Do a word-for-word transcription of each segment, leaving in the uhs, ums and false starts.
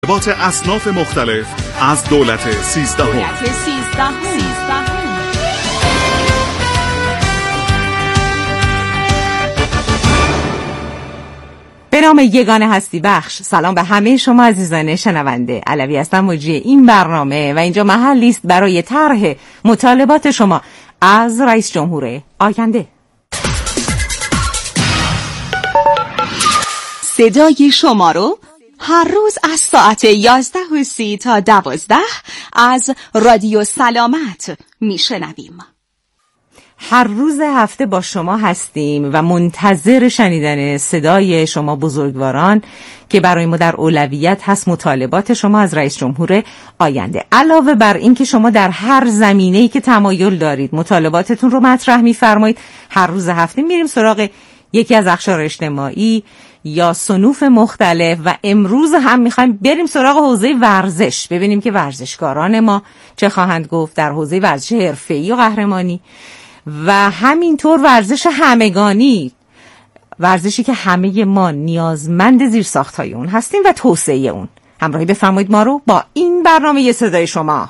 مطالبات اصناف مختلف از دولت سیزدهم. دولت سیزدهم. سیزدهم. به نام یگانه هستی بخش، سلام به همه شما عزیزان شنونده. علوی هستم، مجری این برنامه و اینجا محلی است برای طرح مطالبات شما از رئیس جمهور آینده. صدای شما رو هر روز از ساعت یازده و سی تا دوازده از رادیو سلامت میشنویم. هر روز هفته با شما هستیم و منتظر شنیدن صدای شما بزرگواران که برای ما در اولویت هست مطالبات شما از رئیس جمهور آینده. علاوه بر این که شما در هر زمینه‌ای که تمایل دارید مطالباتتون رو مطرح می‌فرمایید، هر روز هفته میریم سراغ یکی از اقشار اجتماعی یا صنوف مختلف و امروز هم میخوایم بریم سراغ حوزه ورزش، ببینیم که ورزشکاران ما چه خواهند گفت در حوزه ورزش حرفه‌ای و قهرمانی و همینطور ورزش همگانی، ورزشی که همه ما نیازمند زیرساخت‌های اون هستیم و توسعه اون. همراهی بفرمایید ما رو با این برنامه یه صدای شما.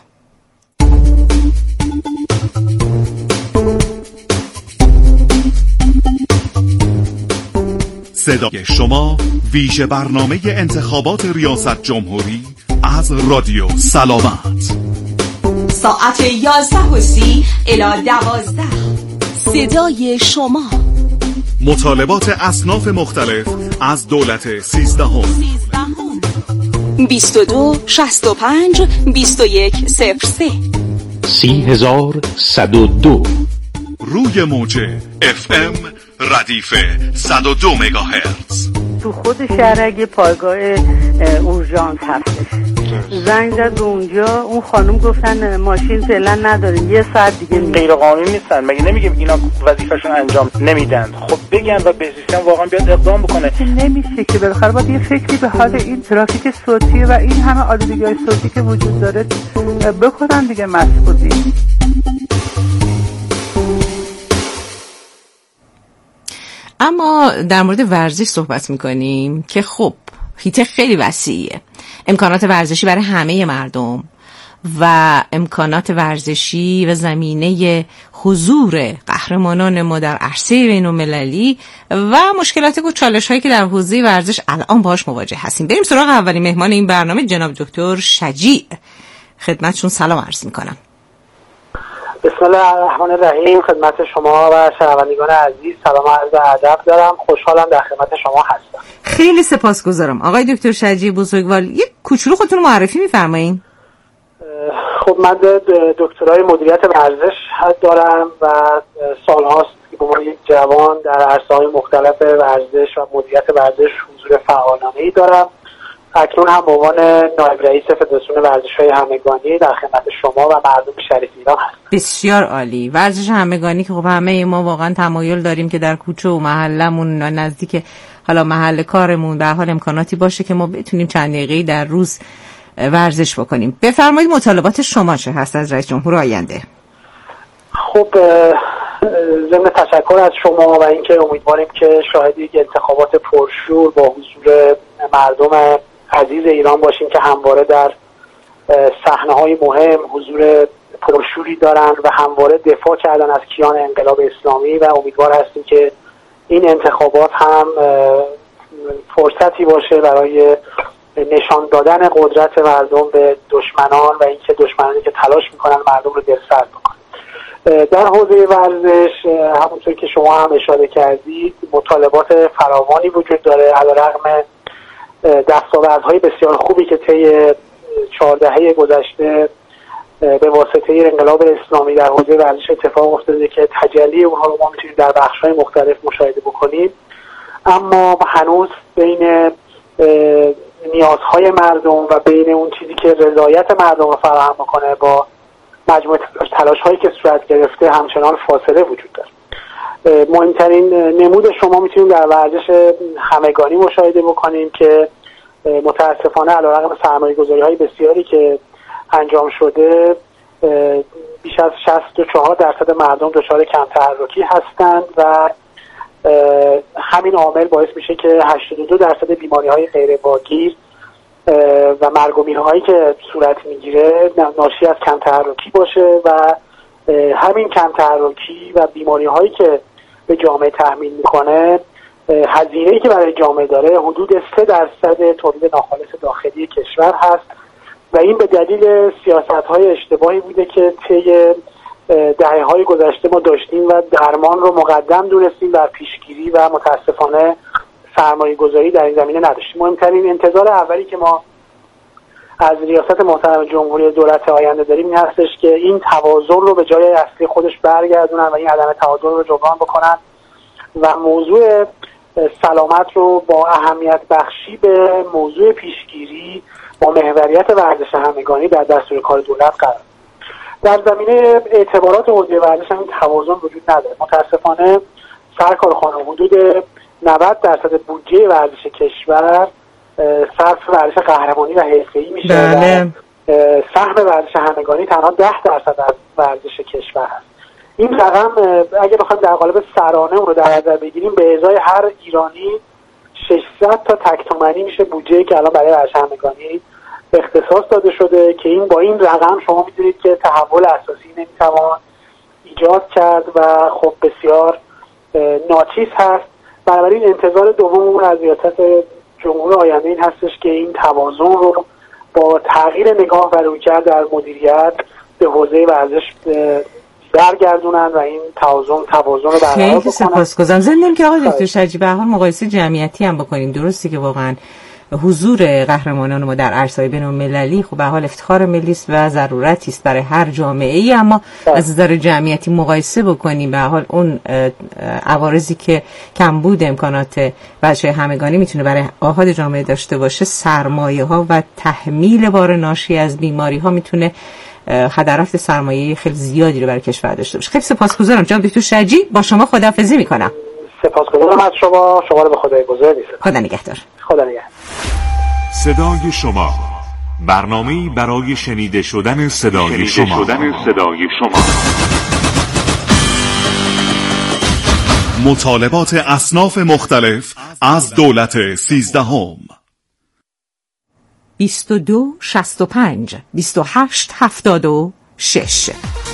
صدای شما، ویژه برنامه انتخابات ریاست جمهوری از رادیو سلامت. ساعت یازده و سی الی دوازده. صدای شما، مطالبات اصناف مختلف از دولت سیزدهم. بیست و دو شصت و پنج بیست و یک صفر سه سی هزار صد و دو روی موج اف ام ردیف صد و دو مگاهرتز. تو خود شهر اگه پایگاه اورژانس هستش، زنگ زد به اونجا، اون خانم گفتن ماشین فعلا نداریم، یه ساعت دیگه میاد. غیر قانونی نیستن، مگه نمیگیم اینا وظیفه‌شون انجام نمیدن؟ خب بگن و بهزیستان واقعا بیاد اقدام بکنه. نمیشه که بالاخره باید یه فکری به حال این ترافیک صوتی و این همه آلودگی‌های صوتی که وجود داره بکنن دیگه مسئولین. اما در مورد ورزش صحبت میکنیم که خب حیطه خیلی وسیعه، امکانات ورزشی برای همه مردم و امکانات ورزشی و زمینه حضور قهرمانان ما در عرصه بین‌المللی و مشکلات و چالش هایی که در حوزه ورزش الان باهاش مواجه هستیم. بریم سراغ اولین مهمان این برنامه، جناب دکتر شجیع. خدمتشون سلام عرض میکنم. بسم الله الرحمن الرحیم. خدمت شما و شنوندگان عزیز سلام و عرض ادب دارم. خوشحالم در خدمت شما هستم. خیلی سپاسگزارم. آقای دکتر شجیع بزرگوار، یک کوچولو خودتون رو معرفی می‌فرمایید؟ خب من دکترای مدیریت ورزش دارم و سال‌هاست که به عنوان یک جوان در عرصه‌های مختلف ورزش و مدیریت ورزش حضور فعالانه‌ای دارم. اکنون هم به عنوان نایب رئیس فدراسیون ورزش‌های همگانی در خدمت شما و مردم شریف ایران هستم. بسیار عالی. ورزش همگانی که خب همه ما واقعا تمایل داریم که در کوچه و محلمون نزدیک حالا محل کارمون در حال امکاناتی باشه که ما بتونیم چند دقیقه‌ای در روز ورزش بکنیم. بفرمایید مطالبات شما چه هست از رئیس جمهور آینده؟ خب ضمن تشکر از شما و اینکه امیدواریم که شاهد یک انتخابات پرشور با حضور مردم عزیز ایران باشیم که همواره در صحنه‌های مهم حضور پرشوری دارن و همواره دفاع کردن از کیان انقلاب اسلامی و امیدوار هستیم که این انتخابات هم فرصتی باشه برای نشان دادن قدرت مردم به دشمنان و اینکه دشمنانی که تلاش میکنن مردم رو دلسرد بکنن. در حوزه ورزش همونطور که شما هم اشاره کردید مطالبات فراوانی وجود داره، علیرغم دستاوردهای بسیار خوبی که طی چهار دهه گذشته به واسطه انقلاب اسلامی در حوزه ورزش اتفاق افتاده که تجلی اونها رو ما میتونیم در بخش‌های مختلف مشاهده بکنیم، اما هنوز بین نیازهای مردم و بین اون چیزی که رضایت مردم رو فراهم میکنه با مجموعه تلاش‌هایی که صورت گرفته همچنان فاصله وجود داره. مهمترین نمود شما میتونیم در ورزش همگانی مشاهده بکنیم که متاسفانه علیرغم سرمایه‌گذاری‌های بسیاری که انجام شده بیش از شصت و چهار درصد مردم دچار کم تحرکی هستند و همین عامل باعث میشه که هشتاد و دو درصد بیماری‌های غیر واگیر و مرگ و میرهایی که صورت میگیره ناشی از کم تحرکی باشه و همین کم تحرکی و بیماری هایی که به جامعه تحمیل میکنه هزینه‌ای که برای جامعه داره حدود سه درصد تولید ناخالص داخلی کشور هست و این به دلیل سیاست‌های اشتباهی بوده که طی دهه‌های گذشته ما داشتیم و درمان رو مقدم دونستیم در پیشگیری و متاسفانه سرمایه‌گذاری در این زمینه نداشتیم. مهمترین انتظار اولی که ما از ریاست محترم جمهوری دولت آینده داریم این هستش که این توازن رو به جای اصلی خودش برگردونن و این عدم تعادل رو جبران بکنن و موضوع سلامت رو با اهمیت بخشی به موضوع پیشگیری با محوریت ورزش همگانی در دستور کار دولت قرار. در زمینه اعتبارات حوزه ورزش هم این توازن وجود نداره. متاسفانه سرکار خانم حدود نود درصد بودجه ورزش کشور صرف ورزش قهرمانی و حرفه‌ای میشه. بله. سهم ورزش همگانی تنها ده درصد از ورزش کشور هست. این رقم اگه بخوایم در قالب سرانه اون رو در نظر بگیریم به ازای هر ایرانی ششصد تا تک تومانی میشه بودجه‌ای که الان برای ورزش همگانی اختصاص داده شده که این با این رقم شما میدونید که تحول اساسی نمیتوان ایجاد کرد و خب بسیار ناچیز هست. بنابراین انتظار دوممون از ریاست جمهور آینده این هستش که این توازن رو با تغییر نگاه و رویکرد در مدیریت به حوزه ورزش برگردونن و این توازن توازن رو برقرار بکنن. خیلی سپاسگزارم. ضمن که آقای دکتر شجی به هر حال مقایسه جمعیتی هم بکنیم. درستی که واقعا حضور قهرمانان ما در عرصه‌های بین‌المللی خب به حال افتخار ملی است و ضرورتی است برای هر جامعه‌ای، اما از نظر جمعیتی مقایسه بکنیم به حال اون عوارضی که کمبود امکانات بچه همگانی میتونه برای آحاد جامعه داشته باشه، سرمایه‌ها و تحمیل بار ناشی از بیماری‌ها میتونه هدرفت سرمایه خیلی زیادی رو برای کشور داشته باشه. خیلی سپاسگزارم جناب دکتر شجی. با شما خداحافظی میکنم. سپاسگزارم از شما. شما رو به خدای بزرگ می‌سپارم. خدا نگهدار. خدا نگهدار. صدای شما، برنامه‌ای برای شنیده شدن صدای شنیده شما. شدن صدای شما. مطالبات اصناف مختلف از دولت سیزدهم. بیست و دو شصت و پنج بیست و هشت هفتاد و شش.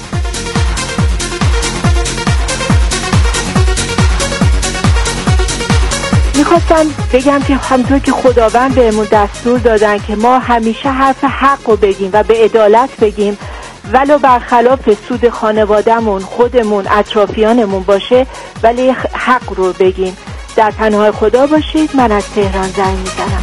میخواستم بگم که همونطور که خداوند بهمون دستور دادن که ما همیشه حرف حق رو بگیم و به عدالت بگیم ولو برخلاف سود خانوادهمون، خودمون، اطرافیانمون باشه، ولی حق رو بگیم. در پناه خدا باشید. من از تهران زنگ میزنم.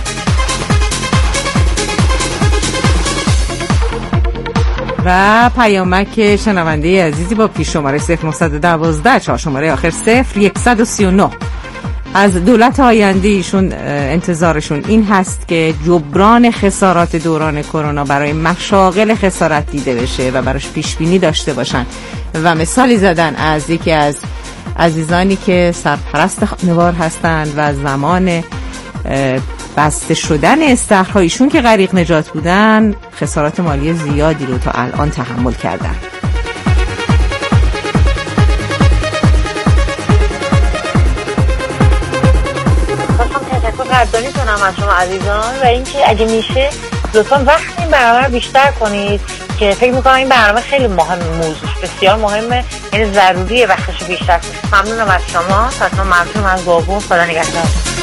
و پیامک شنونده عزیزی با پیش شماره صفر نه یک دو چهار شماره آخر صفر یک سه نه. از دولت آینده ایشون انتظارشون این هست که جبران خسارات دوران کرونا برای مشاغل خسارت دیده بشه و براش پیش بینی داشته باشن و مثالی زدن از یکی از عزیزانی که سرپرست خانوار هستند و زمان بسته شدن استخرهایشون که غریق نجات بودن خسارات مالی زیادی رو تا الان تحمل کردن. قدردانی کنم از شما عزیزان و اینکه اگه میشه لطفا وقت این برنامه رو بیشتر کنید که فکر میکنم این برنامه خیلی مهم، موضوع بسیار مهمه، یعنی ضروریه وقتش رو بیشتر کنید. ممنونم از شما. تا ممنونم از بابون. خدا نگهدار.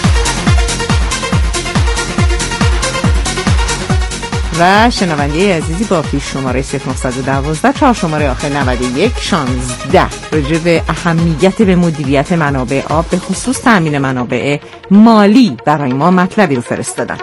و شنونده عزیزی با پیش شماره صفر نه یک دو چهار شماره آخر نود و یک شانزده راجع به اهمیت به مدیریت منابع آب به خصوص تامین منابع مالی برای ما مطلبی رو فرستادن.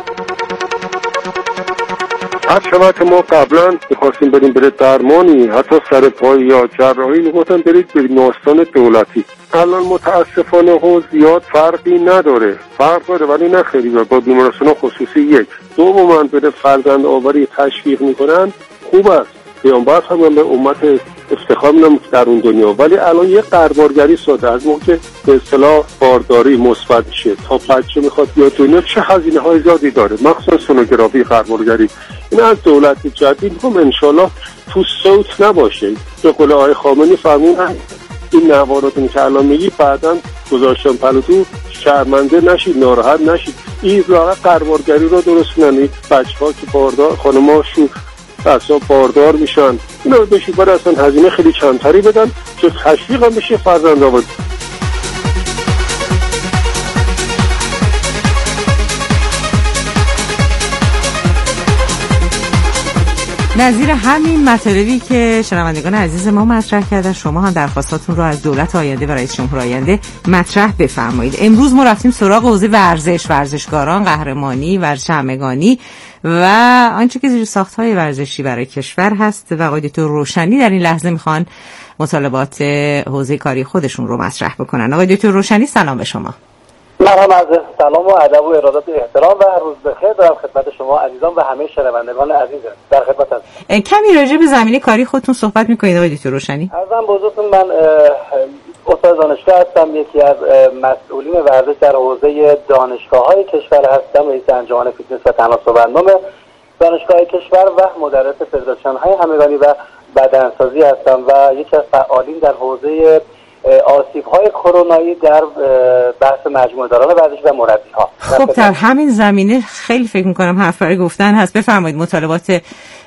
هر شبت ما قبلا می‌خواستیم بریم برای درمانی حتی سر پای یا جراحی می‌گفتن برید به بیمارستان دولتی. الان متاسفانه ها زیاد فرقی نداره، فرق داره ولی نه خیلی. با بیمارستان خصوصی یک دوم من به فرزند آوری تشویق میکنن خوب است، پیامبر هم به امت افتخار میدم در اون دنیا، ولی الان یه قربارگری ساده از موقع که به اصطلاح بارداری مثبت شه تا بچه میخواد بیاد دنیا چه هزینه های زیادی داره، مخصوصا سونوگرافی قربارگری. این از دولت جدید هم انشالله تو صوت نباشه. به قول آقای خامنه‌ای فرمودن این نواراتون که الان میگی بعداً گذاشتن پلوتو شرمنده نشید، ناراحت نشید. این لاغر قربارگری رو درست کنن. بچه ها که باردار خانم شو اصلا باردار میشن، اینا بهشون باید اصلا هزینه خیلی چندتری بدن که تشویق هم بشه فرزند آوردن. نظیر همین مطالبی که شنوندگان عزیز ما مطرح کردن، شما هم درخواستاتون رو از دولت آینده و رئیس جمهور آینده مطرح بفرمایید. امروز ما رفتیم سراغ حوزه ورزش، ورزشکاران، قهرمانی، ورزش همگانی و آنچه که زیر ساخت‌های ورزشی برای کشور هست و آقای دکتر روشنی در این لحظه میخوان مطالبات حوزه کاری خودشون رو مطرح بکنن. آقای دکتر روشنی سلام به شما. من از سلام و ادب و ارادت احترام و روز بخیر دارم خدمت شما عزیزان و همه شنوندگان عزیز در خدمت هستم. کمی راجع به زمینه کاری خودتون صحبت می‌کنید آقای دکتر روشنی؟ عرضم بزرگتون من استاد دانشگاه هستم، یکی از مسئولین ورزش در حوزه دانشگاه‌های کشور هستم، رئیس انجمن فیتنس و تناسب‌اندام دانشگاه کشور و مدرس فدراسیون‌های همگانی و بدنسازی هستم و یکی از فعالین در حوزه آسیب‌های کرونایی در بحث مجموعه داران ورزش و مربی‌ها. خب در همین زمینه خیلی فکر می‌کنم حرف برای گفتن هست. بفرمایید مطالبات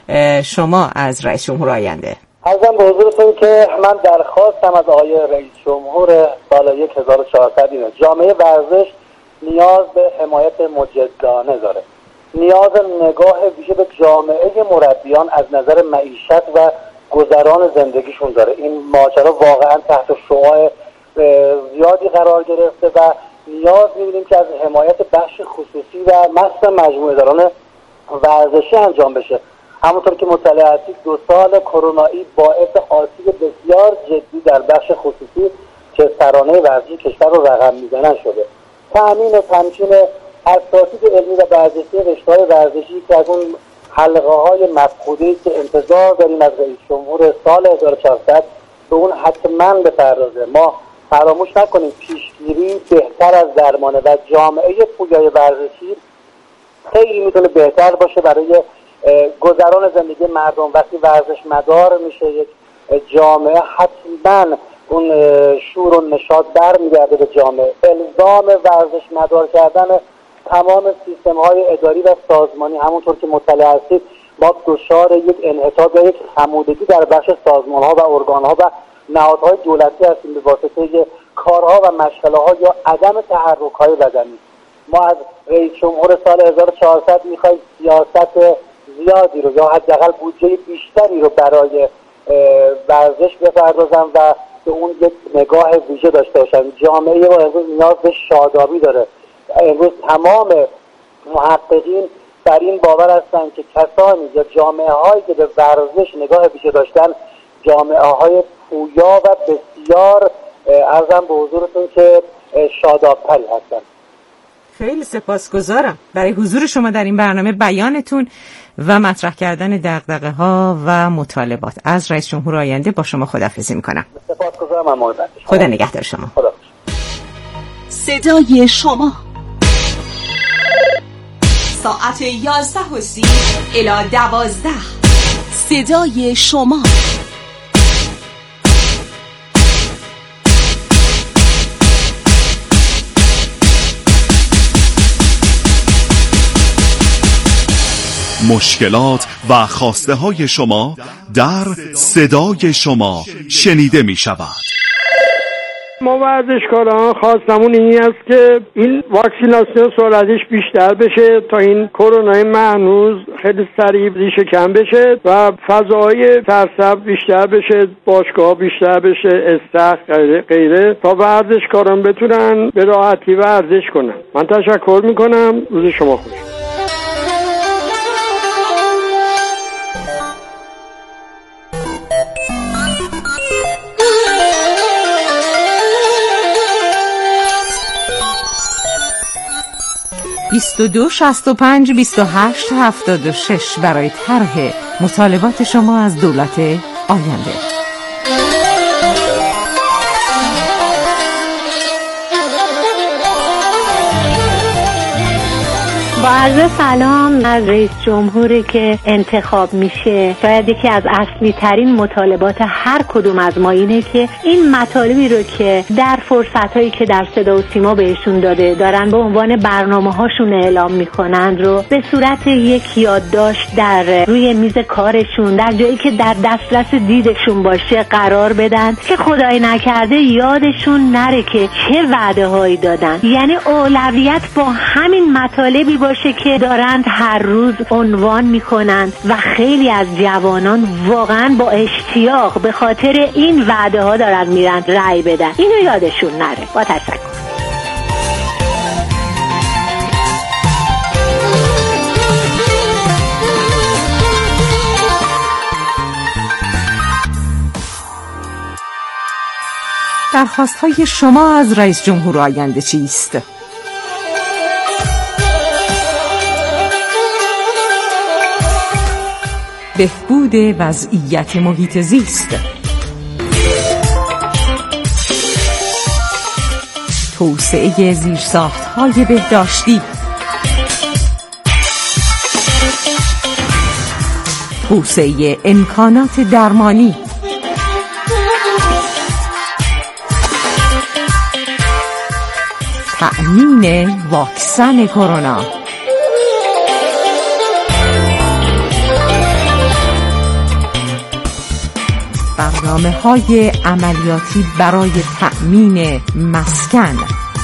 شما از رئیس جمهور آینده. عرضم به حضورتون که من درخواستم از آقای رئیس جمهور سال هزار و چهارصد اینه جامعه ورزش نیاز به حمایت مجدانه داره، نیاز نگاه ویژه به جامعه مربیان از نظر معیشت و گذران زندگیشون داره. این ماجرا واقعا تحت شعاع زیادی قرار گرفته و نیاز می‌بینیم که از حمایت بخش خصوصی و مثل مجموعه داران ورزشی انجام بشه. همونطور که مطلع هستید دو سال کرونایی باعث آسیب بسیار جدی در بخش خصوصی که سرانه ورزشی کشور رو رقم میزنن شده. تأمین و تمکین اساتید علمی و ورزشی رشته‌های ورزشی که از اون حلقه های مفقوده‌ای که انتظار داریم از رئیس جمهور سال هزار و چهارصد به اون حتما بپردازه. ما فراموش نکنیم پیشگیری بهتر از درمانه و جامعه پویای ورزشی خیلی میتونه بهتر باشه برای گذران زندگی مردم. وقتی ورزش مدار میشه یک جامعه حتما اون شور و نشاط برمیگرده به جامعه. الزام ورزش مدار کردن تمام سیستم های اداری و سازمانی، همونطور که مطلع هستید ما دچار یک انحطاط یا یک خمودگی در بخش سازمان ها و ارگان ها و نهادهای دولتی هستیم به واسطه کارها و مشغله ها یا عدم تحرک های بدنی. ما از رئیس جمهور سال هزار و چهارصد میخوایم سیاست زیادی رو یا حداقل بودجه بیشتری رو برای ورزش بپردازن و به اون یک نگاه ویژه داشته باشن. جامعه ما امروز نیاز به شادابی داره. امروز تمام محققین بر این باور هستن که کسانی یا جامعه هایی که به ورزش نگاه ویژه داشتن جامعه های پویا و بسیار عرضم به حضورتون که شادابتری هستن. خیلی سپاسگزارم برای حضور شما در این برنامه، بیانتون و مطرح کردن دغدغه‌ها و مطالبات. از رئیس جمهور آینده با شما خداحافظی میکنم. سپاسگزارم. ممنون. خدا نگهدار شما. خدا. صدای شما ساعت یازده و سی الی دوازده. صدای شما مشکلات و خواسته های شما در صدای شما شنیده می شود. ما ورزشکاران خواستمون این است که این واکسیناسیون سرعتش بیشتر بشه تا این کرونای مهنوز خیلی سریع ریشه کم بشه و فضای سرسبز بیشتر بشه، باشگاه بیشتر بشه، استخ غیره غیره تا ورزشکاران بتونن به راحتی ورزش کنن. من تشکر میکنم. روز شما خوش. بیست و دو شصت و پنج بیست و هشت هفتاد و شش برای طرح مطالبات شما از دولت آینده. با عرض سلام از رئیس جمهوری که انتخاب میشه. شاید یکی از اصلی ترین مطالبات هر کدوم از ما اینه که این مطالبی رو که در فرصت هایی که در صدا و سیما بهشون داده دارن به عنوان برنامه هاشون اعلام میکنند رو به صورت یک یادداشت در روی میز کارشون در جایی که در دسترس دیدشون باشه قرار بدن که خدای نکرده یادشون نره که چه وعده هایی دادن. یعنی اولویت با همین مطالبی باشه که دارند هر روز عنوان میکنند و خیلی از جوانان واقعا با اشتیاق به خاطر این وعده ها دارن میرن رأی بدن. اینو یادشون نره. با تشکر. درخواست‌های شما از رئیس جمهور آینده چیست؟ بهبود وضعیت محیط زیست، توسعه زیرساخت‌های بهداشتی، توسعه امکانات درمانی، تأمین واکسن کرونا، برنامه‌های عملیاتی برای تأمین مسکن،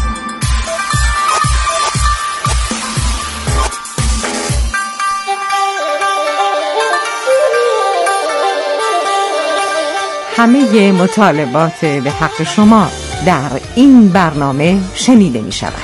همه مطالبات به حق شما در این برنامه شنیده می شود.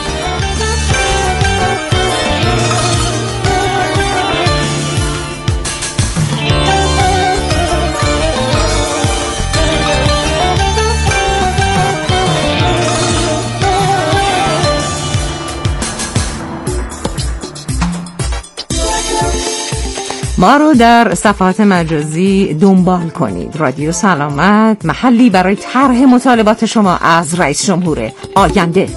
ما رو در صفحات مجازی دنبال کنید. رادیو سلامت، محلی برای طرح مطالبات شما از رئیس جمهور آینده.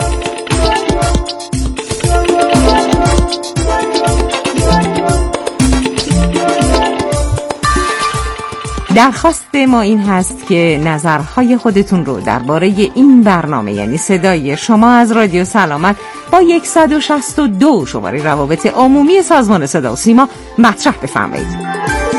درخواست ما این هست که نظرهای خودتون رو درباره این برنامه یعنی صدای شما از رادیو سلامت با صد و شصت و دو شماره روابط عمومی سازمان صدا و سیما مطرح بفرمایید.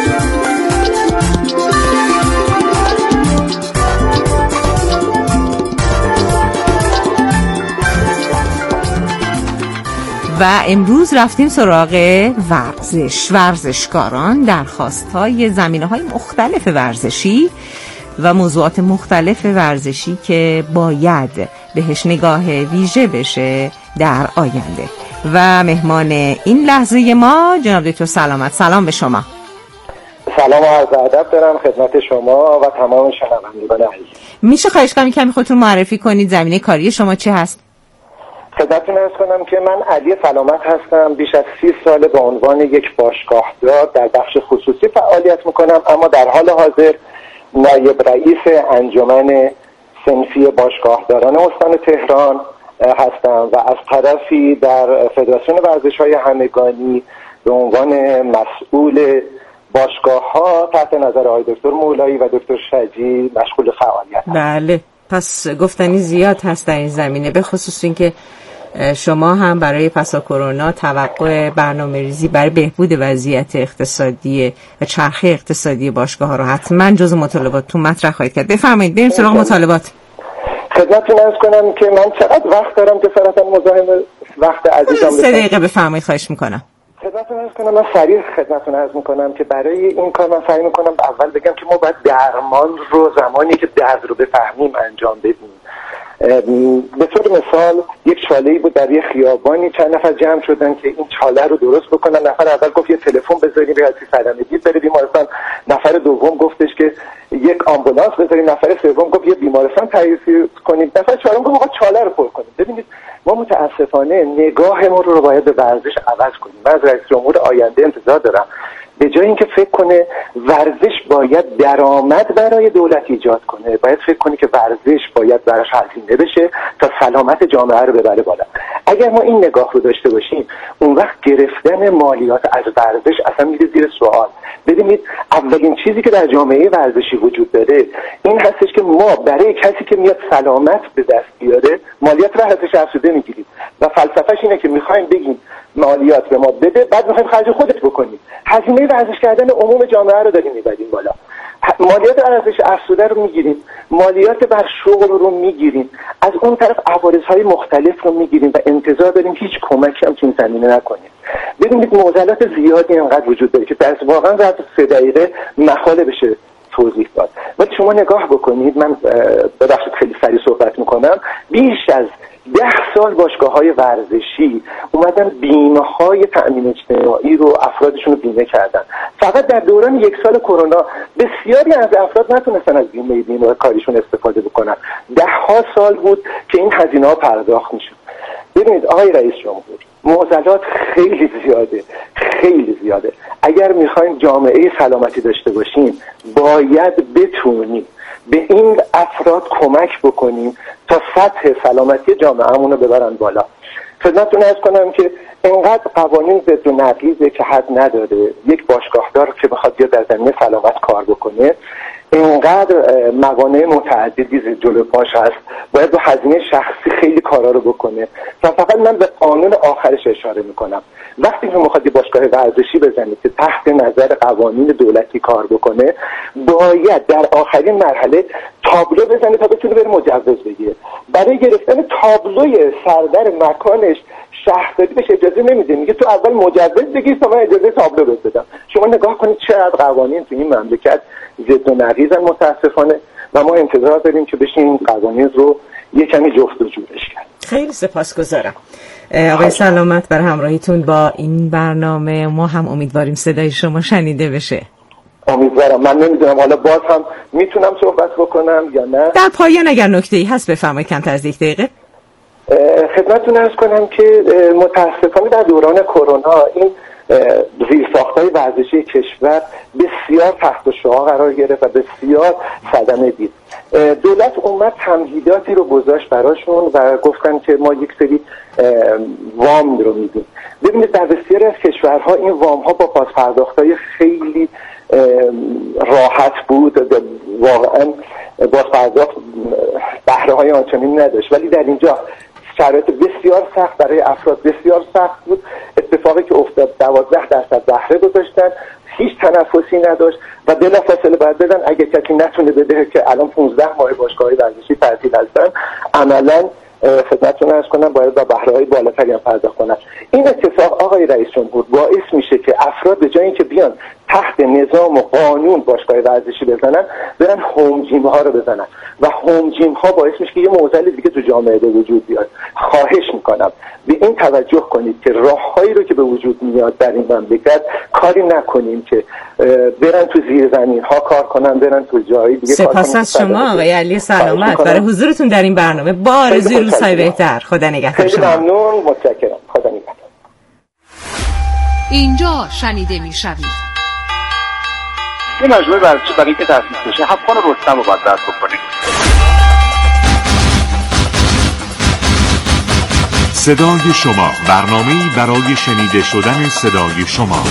و امروز رفتیم سراغ ورزش، ورزشکاران، درخواست‌های زمینه‌های مختلف ورزشی و موضوعات مختلف ورزشی که باید بهش نگاه ویژه بشه در آینده. و مهمان این لحظه ما جناب دکتر سلامت. سلام به شما. سلام و عرض ادب دارم خدمت شما و تمام شنوندگان عزیز. میشه خواهش کنم کمی خودتون معرفی کنید؟ زمینه کاری شما چه هست؟ خدمتتون عرض کنم که من علی سلامت هستم. بیش از سی سال به عنوان یک باشگاهدار در بخش خصوصی فعالیت میکنم، اما در حال حاضر نایب رئیس انجمن صنفی باشگاهداران استان تهران هستم و از طرفی در فدراسیون ورزش‌های همگانی به عنوان مسئول باشگاه‌ها تحت نظر آقای دکتر مولایی و دکتر شجی مشغول فعالیت هستم. بله، پس گفتنی زیاد هست در این زمینه، به خصوص اینکه شما هم برای پسا کرونا توقع برنامه‌ریزی برای بهبود وضعیت اقتصادی و چرخه اقتصادی باشگاه‌ها رو حتما جزو مطالباتتون مطرح خواهید کرد. بفرمایید بریم سراغ مطالبات. خدمتتون عرض کنم که من چقدر وقت دارم که فراتن مزاحم وقت عزیزم سه دقیقه بفرمایید خواهش میکنم. خدمتتون عرض کنم من سریع خدمتتون عرض میکنم که برای این کار من سعی میکنم اول بگم که ما باید درمان رو زمانی که درد رو بفهمیم انجام بدیم. به طور مثال یک چاله‌ای بود در یه خیابانی، چند نفر جمع شدن که این چاله رو درست بکنن. نفر اول گفت یه تلفن بذاریم به حالتی صدمه‌گیر بره بیمارستان، نفر دوم گفتش که یک آمبولانس بذاریم، نفر سوم گفت یه بیمارستان تعیین کنید، نفر چهارم گفت آقا چاله رو پر کنید. ببینید ما متاسفانه نگاهمون رو باید به ورزش عوض کنیم. من از رئیس جمهور آینده انتظار دارم به جای اینکه فکر کنه میکنه ورزش باید درآمد برای دولت ایجاد کنه، باید فکر کنه که ورزش باید براش هزینه بشه تا سلامت جامعه رو ببره بالا. اگر ما این نگاه رو داشته باشیم اون وقت گرفتن مالیات از ورزش اصلا میره زیر سوال. ببینید اولین چیزی که در جامعه ورزشی وجود داره این هستش که ما برای کسی که میاد سلامت به دست بیاره مالیات رو ارزش افزوده میگیریم و فلسفهش اینه که میخوایم بگیم مالیات به ما بده بعد میخوایم خرج خودت بکنیم. هزینه ورزش کردن عموم جامعه رو داریم میبریم بالا. مالیات ارزش افزوده رو میگیریم، مالیات بر شغل رو میگیریم، از اون طرف عوارضهای مختلف رو میگیریم و انتظار داریم هیچ کمکی هم تو این زمینه نکنیم. ببینید معضلات زیادی اینقدر وجود داره که در واقعا در سه دقیقه محاله بشه توضیح داد. ولی شما نگاه بکنید، من ببخشید خیلی سریع صحبت میکنم، بیش از ده سال باشگاه‌های ورزشی اومدن بیمه‌های تأمین اجتماعی رو افرادشون رو بیمه کردن. فقط در دوران یک سال کرونا بسیاری از افراد نتونستن از بیمه بیمه کاریشون استفاده بکنن. ده ها سال بود که این هزینه‌ها پرداخت میشد. ببینید آقای رئیس جمهور، معضلات خیلی زیاده، خیلی زیاده. اگر میخوایم جامعه سلامتی داشته باشیم باید بتونیم به این افراد کمک بکنیم تا سطح سلامتی جامعه‌مون رو ببرن بالا. خدمتتون عرض کنم که اینقدر قوانین ضد و نقیضه که حد نداره. یک باشگاهدار که بخواد بیاد در زمینه سلامت کار بکنه اینقدر موانع متعددی جلو پاش هست، باید با هزینه شخصی خیلی کارا رو بکنه. و فقط من به قانون آخرش اشاره میکنم. وقتی که میخواد باشگاه ورزشی بزنید که تحت نظر قوانین دولتی کار بکنه باید در آخرین مرحله تابلو بزنه تا بتونه بره مجوز بگیره. برای گرفتن تابلوی سردر مکانش شهرداری بهش اجازه نمیده، میگه تو اول مجوز بگیر تا من اجازه تابلو بهت بدم. شما نگاه کنید چقدر قوانین تو این مملکت ضد و نقیضن متاسفانه و ما انتظار داریم که بشین این قوانین رو یه کمی جفت و جورش کرد. خیلی سپاسگزارم آقای سلامت برای همراهیتون با این برنامه. ما هم امیدواریم صدای شما شنیده بشه. امیدوارم. من نمیدونم حالا باز هم میتونم صحبت بکنم یا نه. در پایان اگر نکته‌ای هست بفرمایید، کمتر از یک دقیقه. خدمتتون عرض کنم که متاسفانه در دوران کرونا این زیرساخت‌های ورزشی کشور بسیار تحت الشعاع قرار گرفت و بسیار صدمه دید. دولت اومد تمهیداتی رو گذاشت براشون و گفتن که ما یک سری وام رو میدیم. ببینید در بسیاری از کشورها این وام ها با پاسپرداخت‌های خیلی راحت بود، واقعا بازپرداخت بهره های آنچنانی نداشت، ولی در اینجا شرایط بسیار سخت برای افراد بسیار سخت بود. اتفاقی که افتاد دوازده درصد بهره گذاشتن، هیچ تنفسی نداشت و بلافاصله باید بدن اگه کسی نتونه بده که الان پانزده ماه باشگاه‌های ورزشی تعطیل هستن عملاً خدمتتون عرض کنم باید با بهره‌های بالاتری هم پرداخت کنن. این اتفاق آقای رئیس جمهور باعث میشه که افراد به جای اینکه بیان تحت نظام و قانون باشگاه ورزشی بزنن برن هوم جیم ها رو بزنن و هوم جیم ها باعث میشه که یه معضل دیگه تو جامعه به وجود بیاد. خواهش میکنم به این توجه کنید که راههایی رو که به وجود میاد در این مملکت کاری نکنیم که برن تو زیر زمین ها کار کنن، برن تو جایی دیگه کار کنن. سپاس از شما آقای علی سلامت برای حضورتون در این برنامه. با آرزوی روزهای بهتر. خدا نگهدار شما. خیلی ممنون، متشکرم. خدا نگهدار. اینجا شنیده میشوید این مجموعه ورزشی برای که تأسیس بشه حقان رستم رو باید درک بکنیم. صدای شما، برنامه‌ای برای شنیده شدن صدای شما.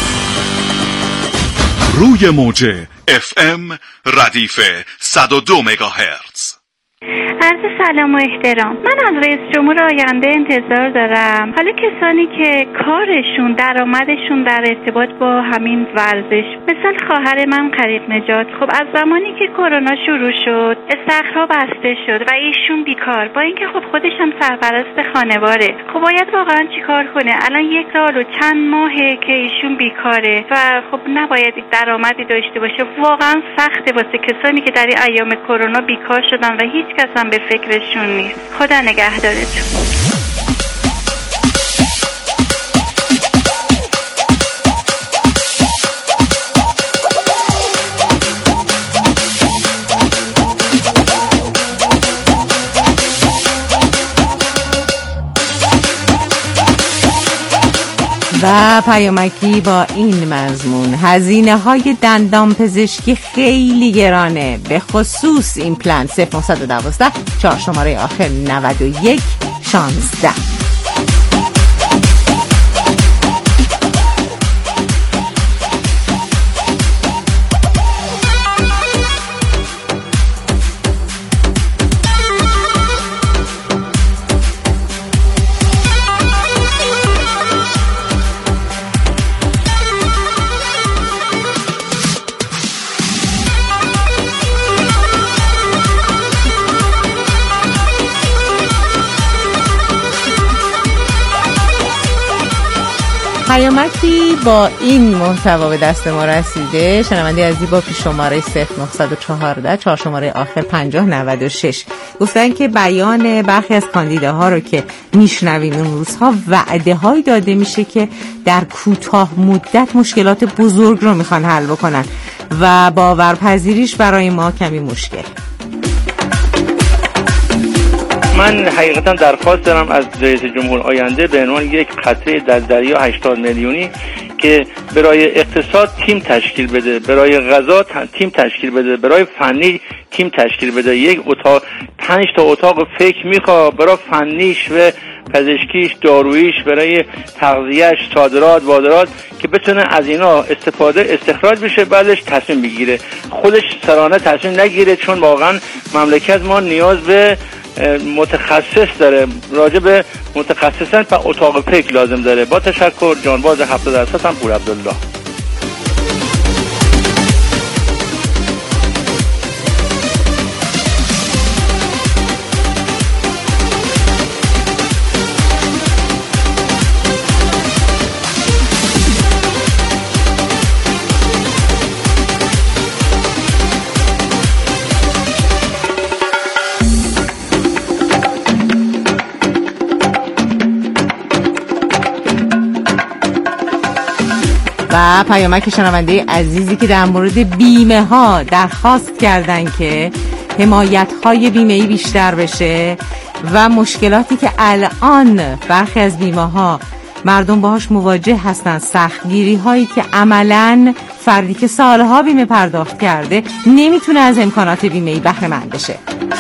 روی موج اف ام ردیف صد و دو مگاهرتز. عرض سلام و احترام. من از رئیس جمهور آینده انتظار دارم حالا کسانی که کارشون درآمدشون در ارتباط با همین ورزش، مثل خواهر من قریب نجات، خب از زمانی که کرونا شروع شد استخرها بسته شد و ایشون بیکار، با اینکه خب خودش هم سرپرست خانواره، خب باید واقعا چیکار کنه؟ الان یک سال و چند ماهه که ایشون بیکاره و خب نباید درآمدی داشته باشه. واقعا سخته واسه کسانی که در این ایام کرونا بیکار شدن و هیچ کس هم به فکرشون نیست. خدا نگهدارتون. و پیامکی با این مضمون: هزینه های دندان پزشکی خیلی گرانه، به خصوص این پلان. صفر نه یک دو چهار شماره آخر نود و یک شانزده. پیامکی با این محتوا به دست ما رسیده. شنونده عزیز با پیش شماره صفر نه یک چهار چهار شماره آخر پنجاه نود و شش گفتن که بیان برخی از کاندیداها رو که میشنویم اون روزها وعده هایی داده میشه که در کوتاه مدت مشکلات بزرگ رو میخوان حل بکنن و باورپذیریش برای ما کمی مشکل. من حقیقتا درخواست دارم از رئیس جمهور آینده به عنوان یک قطره در دریا هشتاد میلیونی که برای اقتصاد تیم تشکیل بده، برای غذا تیم تشکیل بده، برای فنی تیم تشکیل بده. یک اتاق، پنج تا اتاق فکر میخواد برای فنیش و پزشکیش، داروییش، برای تغذیهش، صادرات، واردات، که بتونه از اینا استفاده استخراج بشه، بعدش تصمیم بگیره. خودش سرانه تصمیم نگیره، چون واقعا مملکت ما نیاز به متخصص داره. راجع به متخصصان و اتاق فکر لازم داره. با تشکر. جانباز هفتاد درصد هم پور عبدالله. و پیامک شنونده عزیزی که در مورد بیمه ها درخواست کردن که حمایت های بیمه‌ای بیشتر بشه و مشکلاتی که الان برخی از بیمه ها مردم باهاش مواجه هستن، سختگیری هایی که عملاً فردی که سالها بیمه پرداخت کرده نمیتونه از امکانات بیمه‌ای بهره مند بشه.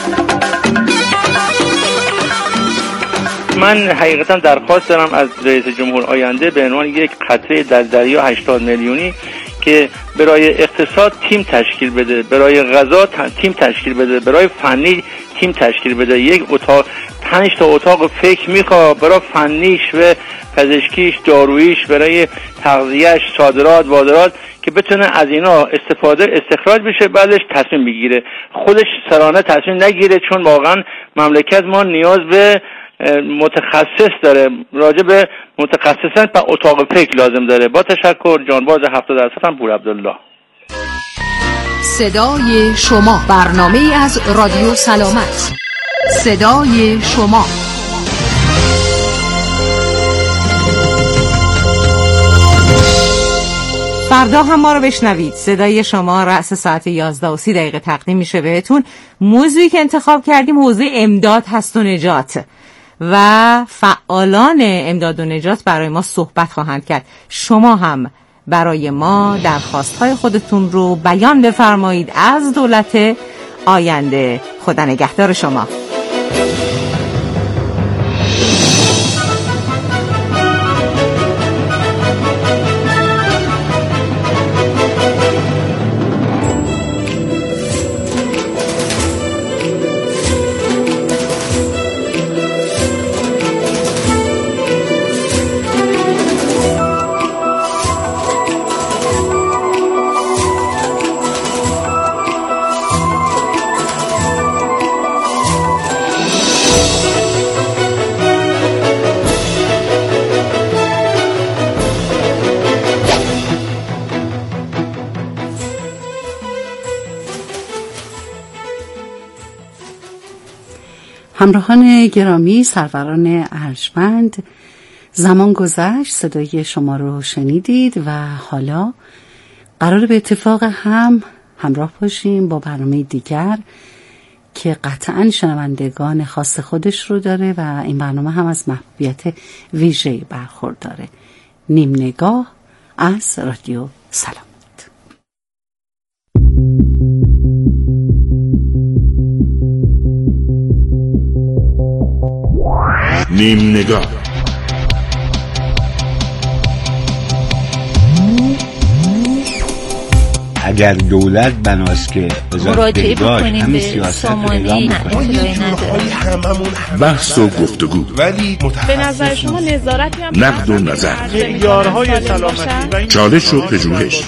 من حقیقتا درخواست دارم از رئیس جمهور آینده به عنوان یک قطره در دریا هشتاد میلیونی که برای اقتصاد تیم تشکیل بده، برای غذا تیم تشکیل بده، برای فنی تیم تشکیل بده. یک اتاق، پنج تا اتاق فکر میخواد برای فنیش و پزشکیش، داروییش، برای تغذیهش، صادرات، واردات، که بتونه از اینا استفاده استخراج بشه، بعدش تصمیم بگیره. خودش سرانه تصمیم نگیره، چون واقعا مملکت ما نیاز به متخصص داره. راجع به متخصصان و اتاق فکر لازم داره. با تشکر. جانباز هفتاد درصد هم پور عبدالله. صدای شما، برنامه از رادیو سلامت. صدای شما. فردا هم ما رو بشنوید. صدای شما رأس ساعت یازده و سی دقیقه تقدیم میشه بهتون. موضوعی که انتخاب کردیم حوزه امداد هست و نجات و فعالان امداد و نجات برای ما صحبت خواهند کرد. شما هم برای ما درخواست‌های خودتون رو بیان بفرمایید از دولت آینده. خدا نگهدار شما. همراهان گرامی، سروران ارجمند، زمان گذشت، صدای شما رو شنیدید و حالا قراره به اتفاق هم همراه باشیم با برنامه دیگر که قطعاً شنوندگان خاص خودش رو داره و این برنامه هم از محبوبیت ویژه‌ای برخورداره. نیم نگاه از رادیو سلامت. نیم نگاه. اگر دولت بناست که مراجعه بکنیم به سامانه بحث و گفتگو، ولی به نظر شما نظارتی هم نقد و نظر، معیارهای سلامتی، چالش و پژوهش،